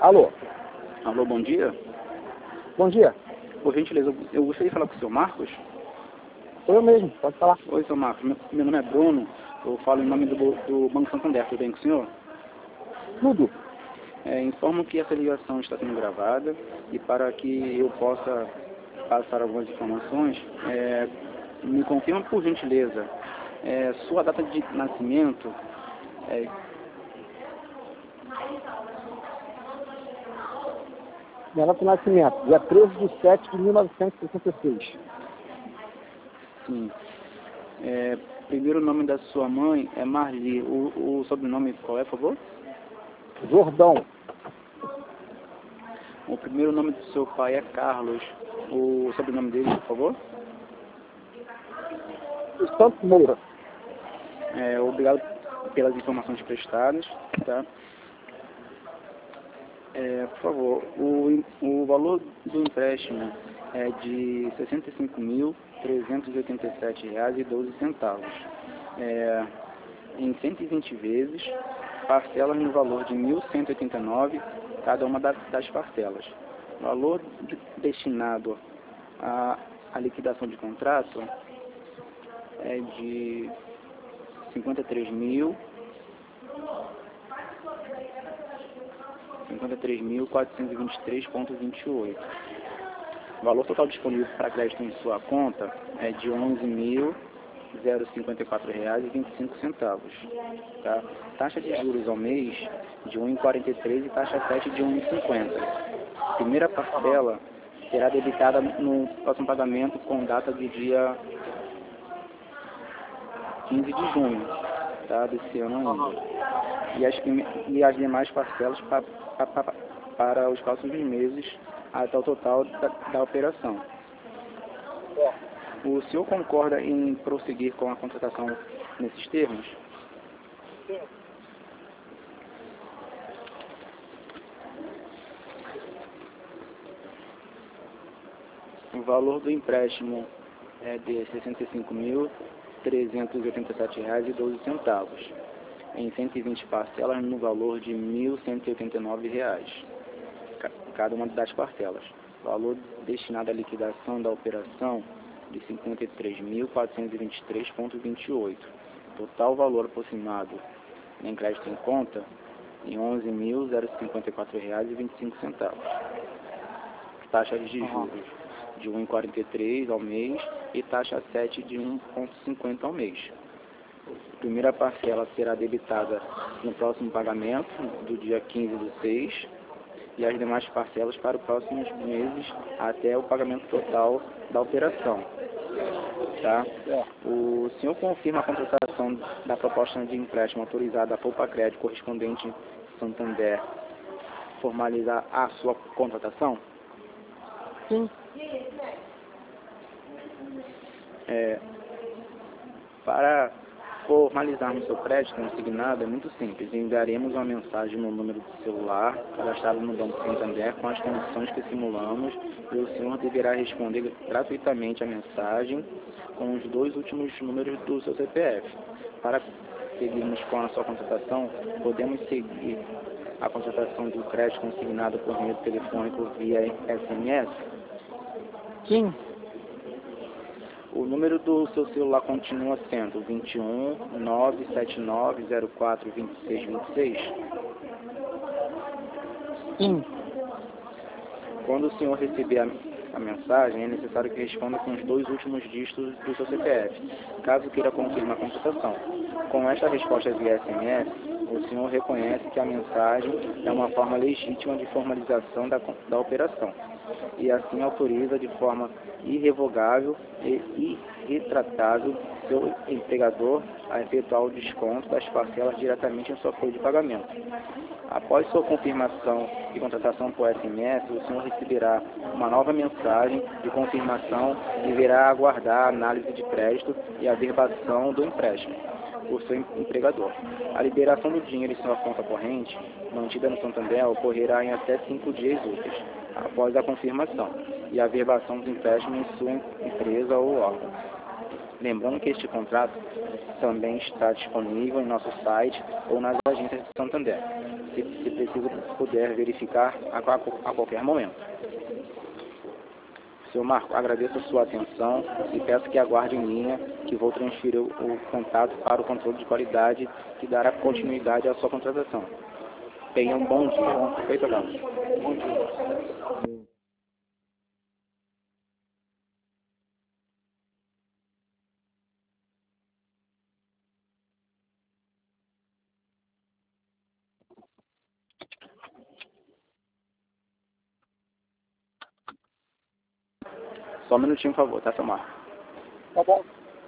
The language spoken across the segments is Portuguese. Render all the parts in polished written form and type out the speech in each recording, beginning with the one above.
Alô? Alô, bom dia. Bom dia. Por gentileza, eu gostaria de falar com o seu Marcos. Sou eu mesmo, pode falar. Oi, seu Marcos. Meu nome é Bruno. Eu falo em nome do Banco Santander. Tudo bem com o senhor? Tudo. Informo que essa ligação está sendo gravada e para que eu possa passar algumas informações, me confirma por gentileza sua data de nascimento. Minha data de nascimento, dia 13/7/1966. Sim. Primeiro nome da sua mãe é Marli. O sobrenome qual é, por favor? Jordão. O primeiro nome do seu pai é Carlos. O sobrenome dele, por favor? Santos Moura. Obrigado pelas informações prestadas, tá? Por favor, o valor do empréstimo é de R$ 65.387,12. Em 120 vezes, parcelas no valor de R$ 1.189, cada uma das parcelas. O valor destinado à liquidação de contrato é de R$ 53.423,28. O valor total disponível para crédito em sua conta é de R$ 11.054,25. Tá? Taxa de juros ao mês de 1,43 e taxa 7 de 1,50. Primeira parcela será debitada no próximo pagamento com data do dia 15 de junho, tá? Desse ano ainda. E as demais parcelas para os próximos meses até o total da operação. O senhor concorda em prosseguir com a contratação nesses termos? Sim. O valor do empréstimo é de R$ 65.387,12, em 120 parcelas no valor de R$ 1.189, cada uma das parcelas. Valor destinado à liquidação da operação de R$ 53.423,28. Total valor aproximado em crédito em conta em R$ 11.054,25. Taxa de juros de 1,43 ao mês e taxa 7 de 1,50 ao mês. A primeira parcela será debitada no próximo pagamento, do dia 15/6, e as demais parcelas para os próximos meses até o pagamento total da operação. Tá? O senhor confirma a contratação da proposta de empréstimo autorizada a Poupa Crédito correspondente Santander formalizar a sua contratação? Sim. Para formalizarmos seu crédito consignado é muito simples. Enviaremos uma mensagem no número do celular cadastrado no Banco Santander com as condições que simulamos e o senhor deverá responder gratuitamente a mensagem com os 2 últimos números do seu CPF. Para seguirmos com a sua contratação, podemos seguir a contratação do crédito consignado por meio telefônico via SMS? Sim. O número do seu celular continua sendo 21 979 04 26 26? Sim. Quando o senhor receber a mensagem, é necessário que responda com os 2 últimos dígitos do seu CPF, caso queira confirmar a contratação. Com esta resposta via SMS, o senhor reconhece que a mensagem é uma forma legítima de formalização da operação e assim autoriza de forma irrevogável e irretratável seu empregador a efetuar o desconto das parcelas diretamente em sua folha de pagamento. Após sua confirmação e contratação por SMS, o senhor receberá uma nova mensagem de confirmação e deverá aguardar a análise de crédito e a verbação do empréstimo por seu empregador. A liberação do dinheiro em sua conta corrente, mantida no Santander, ocorrerá em até 5 dias úteis, após a confirmação e a verbação do empréstimo em sua empresa ou órgão. Lembrando que este contrato também está disponível em nosso site ou nas agências do Santander. Se preciso puder verificar a qualquer momento. Seu Marco, agradeço a sua atenção e peço que aguarde em linha que vou transferir o contato para o controle de qualidade que dará continuidade à sua contratação. Tenha um bom dia. Feito, Carlos. Bom dia. Só um minutinho, por favor, tá, seu Marco? Tá bom.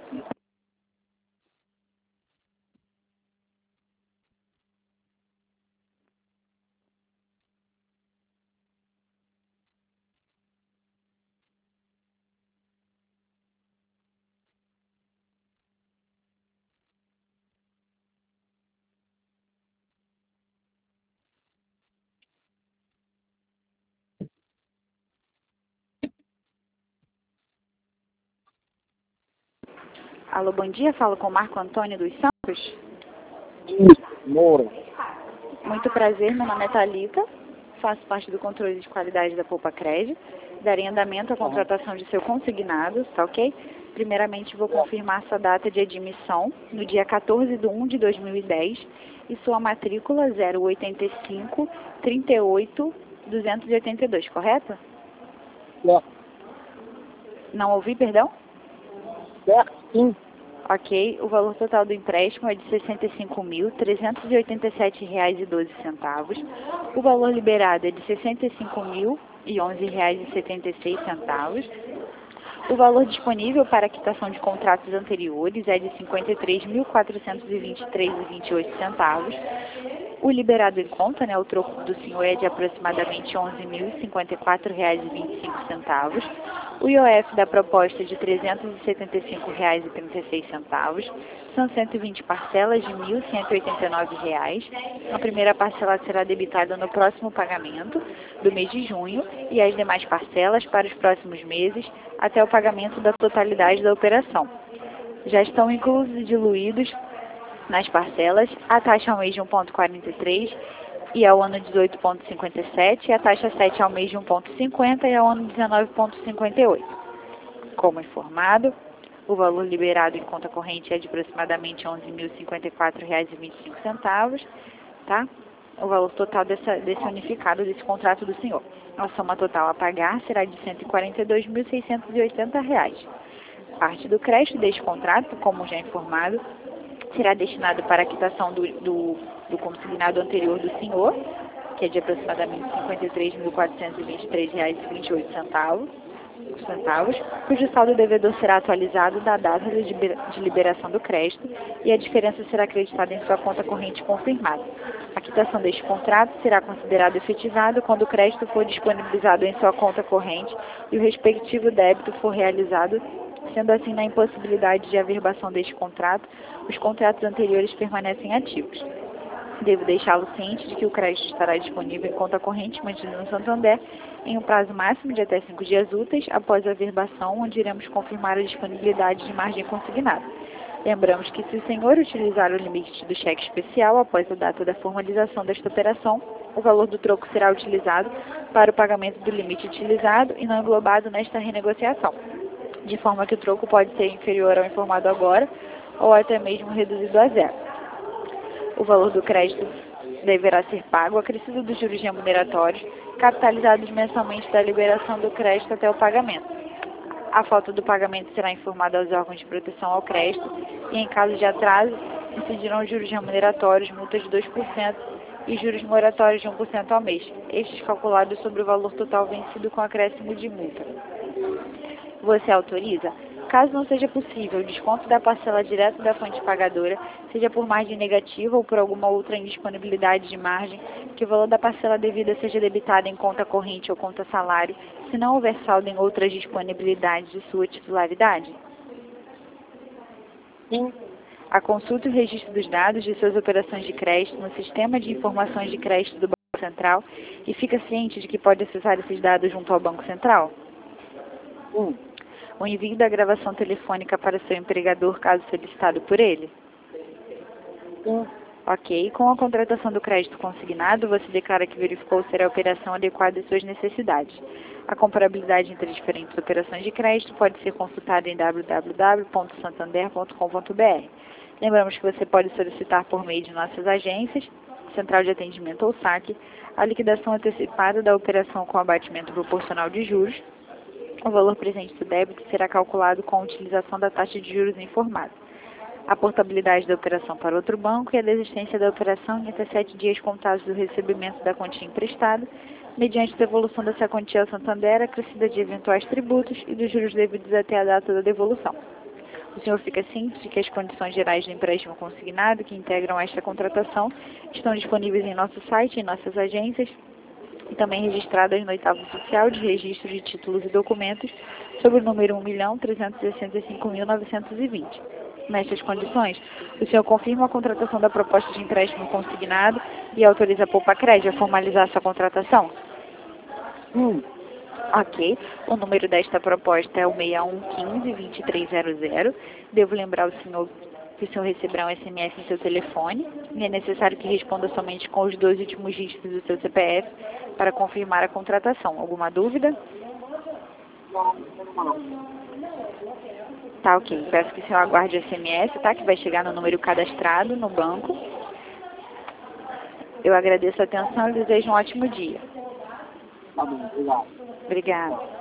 Alô, bom dia. Falo com Marco Antônio dos Santos. Isso, Moura. Muito prazer, meu nome é Thalita. Faço parte do controle de qualidade da Poupa Crédito. Darei andamento à contratação de seu consignado, tá ok? Primeiramente, vou confirmar sua data de admissão no dia 14/1/2010 e sua matrícula 085 38 282, correto? Certo. Não ouvi, perdão? Certo, sim. Ok, o valor total do empréstimo é de R$ 65.387,12. O valor liberado é de R$ 65.011,76. O valor disponível para quitação de contratos anteriores é de R$ 53.423,28. O liberado em conta, o troco do senhor é de aproximadamente R$ 11.054,25. O IOF da proposta é de R$ 375,36. São 120 parcelas de R$ 1.189. A primeira parcela será debitada no próximo pagamento do mês de junho e as demais parcelas para os próximos meses até o pagamento da totalidade da operação. Já estão inclusos e diluídos nas parcelas a taxa ao mês de 1,43 e ao ano 18,57 e a taxa 7 ao mês de 1,50 e ao ano 19,58. Como informado, o valor liberado em conta corrente é de aproximadamente R$ 11.054,25, tá? O valor total desse unificado desse contrato do senhor. A soma total a pagar será de R$ 142.680. Parte do crédito deste contrato, como já informado, será destinado para a quitação do consignado anterior do senhor, que é de aproximadamente R$ 53.423,28, cujo saldo devedor será atualizado da data de liberação do crédito e a diferença será acreditada em sua conta corrente confirmada. A quitação deste contrato será considerada efetivada quando o crédito for disponibilizado em sua conta corrente e o respectivo débito for realizado. Sendo assim, na impossibilidade de averbação deste contrato, os contratos anteriores permanecem ativos. Devo deixá-lo ciente de que o crédito estará disponível em conta corrente mantida no Santander em um prazo máximo de até 5 dias úteis após a averbação, onde iremos confirmar a disponibilidade de margem consignada. Lembramos que se o senhor utilizar o limite do cheque especial após a data da formalização desta operação, o valor do troco será utilizado para o pagamento do limite utilizado e não englobado nesta renegociação, de forma que o troco pode ser inferior ao informado agora ou até mesmo reduzido a zero. O valor do crédito deverá ser pago acrescido dos juros remuneratórios, capitalizados mensalmente da liberação do crédito até o pagamento. A falta do pagamento será informada aos órgãos de proteção ao crédito e, em caso de atraso, incidirão juros remuneratórios, multas de 2% e juros moratórios de 1% ao mês, estes calculados sobre o valor total vencido com acréscimo de multa. Você autoriza? Caso não seja possível o desconto da parcela direto da fonte pagadora, seja por margem negativa ou por alguma outra indisponibilidade de margem, que o valor da parcela devida seja debitado em conta corrente ou conta salário, se não houver saldo em outras disponibilidades de sua titularidade? Sim. A consulta e o registro dos dados de suas operações de crédito no Sistema de Informações de Crédito do Banco Central e fica ciente de que pode acessar esses dados junto ao Banco Central? Sim. O envio da gravação telefônica para seu empregador, caso solicitado por ele? Sim. Ok. Com a contratação do crédito consignado, você declara que verificou ser a operação adequada às suas necessidades. A comparabilidade entre diferentes operações de crédito pode ser consultada em www.santander.com.br. Lembramos que você pode solicitar por meio de nossas agências, Central de Atendimento ou SAC, a liquidação antecipada da operação com abatimento proporcional de juros. O valor presente do débito será calculado com a utilização da taxa de juros informada. A portabilidade da operação para outro banco e a desistência da operação em até 7 dias contados do recebimento da quantia emprestada, mediante devolução dessa quantia ao Santander, acrescida de eventuais tributos e dos juros devidos até a data da devolução. O senhor fica ciente de que as condições gerais do empréstimo consignado que integram esta contratação estão disponíveis em nosso site, em nossas agências, e também registradas no 8º Oficial de Registro de Títulos e Documentos, sob o número 1.365.920. Nestas condições, o senhor confirma a contratação da proposta de empréstimo consignado e autoriza a Poupa-Crédito a formalizar sua contratação? Ok. O número desta proposta é o 6115-2300. Devo lembrar o senhor que o senhor receberá um SMS em seu telefone e é necessário que responda somente com os 2 últimos dígitos do seu CPF para confirmar a contratação. Alguma dúvida? Tá, ok. Peço que o senhor aguarde o SMS, tá? Que vai chegar no número cadastrado no banco. Eu agradeço a atenção e desejo um ótimo dia. Tá bom, obrigado. Obrigada.